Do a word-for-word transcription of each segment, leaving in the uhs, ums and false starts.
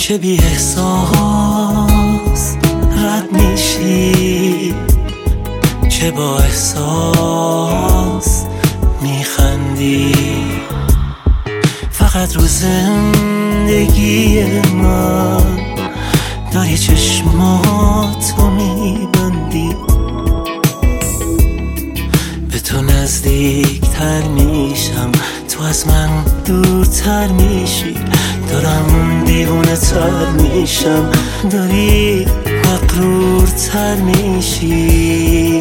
که بی احساس رد میشی، که با احساس میخندی. فقط رو زندگی من داری چشماتو میبندی. به تو نزدیکتر میشم، تو از من دورتر میشی. دارم دیوونه تر میشم، داری مغرورتر میشی.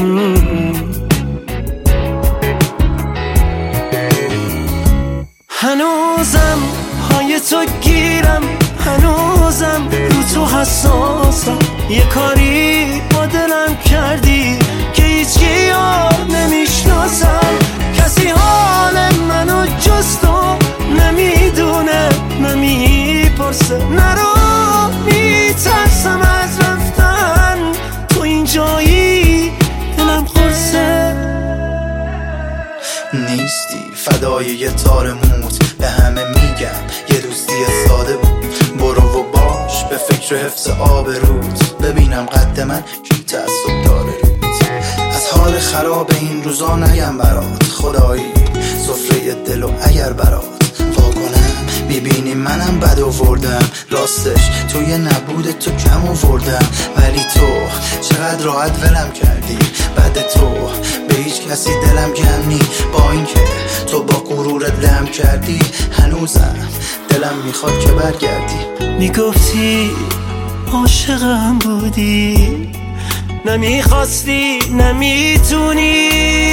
هنوزم پای تو گیرم، هنوزم رو تو حساسم. یه کاری با دلم کردی که هیچکی یار نمیشناسم. کسی حال منو جز تو نمیدونه، نمیپرسه. نرو میترسم از رفتن، تو اینجایی دلم قرصه. نیستی فدای یه تار موت، به همه میگم یه دوستی ساده بود. برو و باش به فکر حفظ آبروت، ببینم قد من کی تعصب داره روت. از حال خراب این روزا نگم برات، خدایی سفره دل و اگر برات واکنم میبینی منم بد آوردم. راستش توی نبود تو کم آوردم، ولی تو چقدر راحت ولم کردی. بعد تو به هیچ کسی دلم گرم نی، با اینکه تو با غرورت لم کردی. هنوزم دلم میخواد که برگردی. میگفتی عاشقم بودی، نمیخواستی نمیتونی.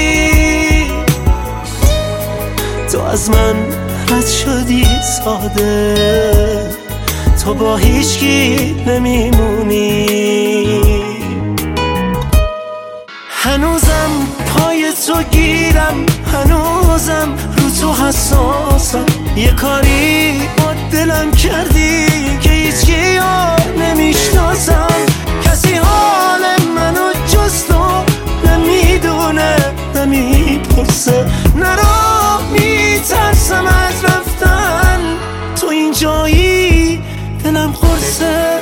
تو از من رد شدی ساده، تو با هیچکی نمیمونی. هنوزم پای تو گیرم، هنوزم رو تو حساسم. یه کاری با دلم کردی که هیچکی یار نمیشناسم. کسی حال منو جز تو نمیدونه، نمیپرسه. نرو میترسم از رفتن، تو اینجایی دلم قرصه.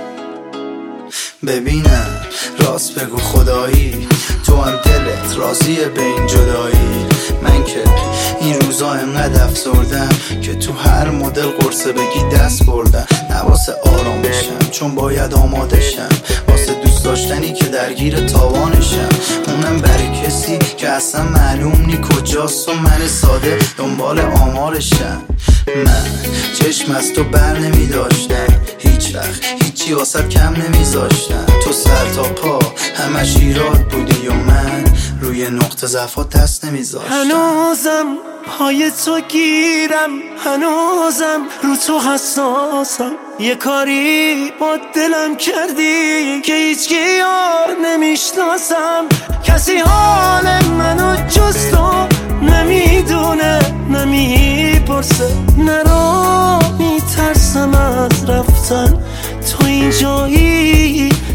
ببینم راست بگو خدایی، تو هم دلت راضیه به این جدایی. من که این روزا انقدر افسردم که تو هر مدل قرصه بگی دست بردم. نه واسه آرام بشم چون باید آماده شم، واسه دوست داشتنی که درگیر تاوانشم. اونم برای کسی که اصلا معلوم نی کجاست و من ساده دنبال آمارشم. من چشم از تو بر نمی داشتم، هیچ وقت هیچی واسه کم نمیذاشتم. تو سر تا پا همش ایراد بودی و من روی نقطه ضعفات دست نمیذاشتم. هنوزم پای تو گیرم، هنوزم رو تو حساسم. یه کاری با دلم کردی که هیچکی یار نمیشناسم. کسی حال منو جز تو نمیدونه، نمیپرسه. نرو میترسم از رفتن، تو اینجایی